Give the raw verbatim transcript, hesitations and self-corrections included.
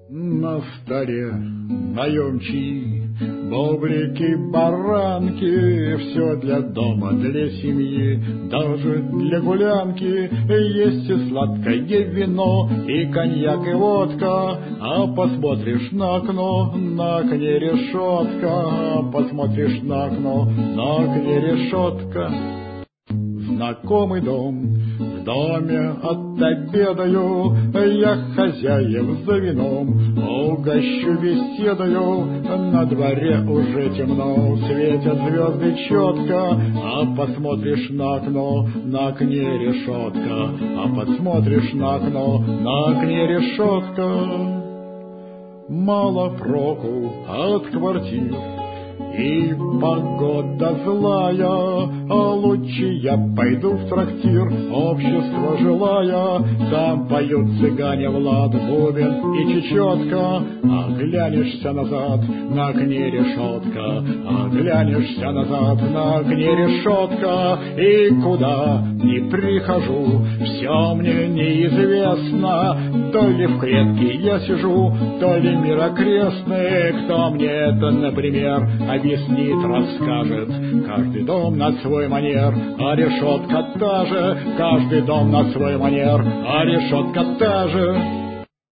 На столе наемчи, бобрики, баранки, все для дома, для семьи, даже для гулянки. Есть и сладкое вино, и коньяк, и водка. А посмотришь на окно, на окне решетка. А посмотришь на окно, на окне решетка. Знакомый дом, в доме отобедаю, я хозяев за вином угощу беседою. На дворе уже темно, светят звезды четко. А посмотришь на окно, на окне решетка. А посмотришь на окно, на окне решетка. Мало проку от квартир, и погода злая, а лучше я пойду в трактир, общество желая. Там поют цыгане Влад, бубен и чечетка. А глянешься назад, на окне решетка. А глянешься назад, на окне решетка. И куда ни прихожу, все мне неизвестно. То ли в клетке я сижу, то ли мир окрестный. Кто мне это, например, объяснит, расскажет? Каждый дом на свой манер, а решетка та же. Каждый дом на свой манер, а решетка та же.